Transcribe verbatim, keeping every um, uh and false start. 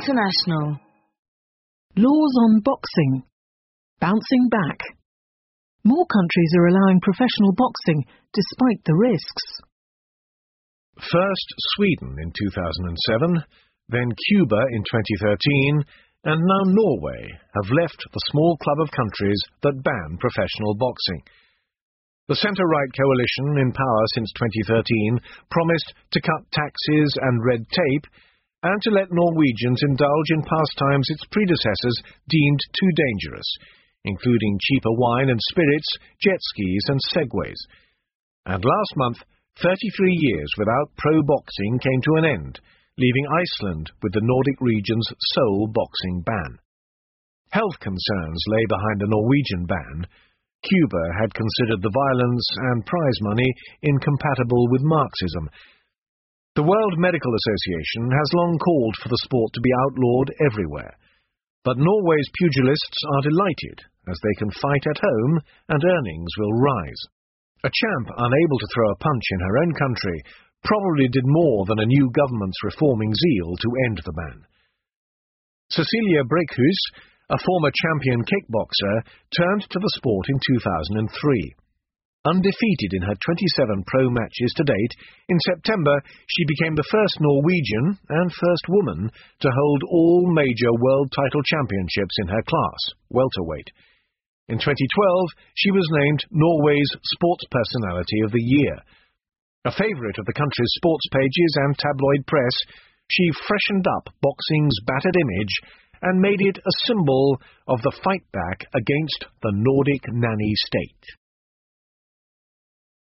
International. Laws on boxing. Bouncing back. More countries are allowing professional boxing despite the risks. First Sweden in two thousand seven, then Cuba in twenty thirteen, and now Norway have left the small club of countries that ban professional boxing. The centre-right coalition in power since twenty thirteen promised to cut taxes and red tape and to let Norwegians indulge in pastimes its predecessors deemed too dangerous, including cheaper wine and spirits, jet skis and segways. And last month, thirty-three years without pro-boxing came to an end, leaving Iceland with the Nordic region's sole boxing ban. Health concerns lay behind the Norwegian ban. Cuba had considered the violence and prize money incompatible with Marxism. The World Medical Association has long called for the sport to be outlawed everywhere, but Norway's pugilists are delighted as they can fight at home and earnings will rise. A champ unable to throw a punch in her own country probably did more than a new government's reforming zeal to end the ban. Cecilia Brækhus, a former champion kickboxer, turned to the sport in two thousand three. Undefeated in her twenty-seven pro matches to date, in September she became the first Norwegian and first woman to hold all major world title championships in her class, welterweight. In twenty twelve, she was named Norway's Sports Personality of the Year. A favourite of the country's sports pages and tabloid press, she freshened up boxing's battered image and made it a symbol of the fight back against the Nordic nanny state.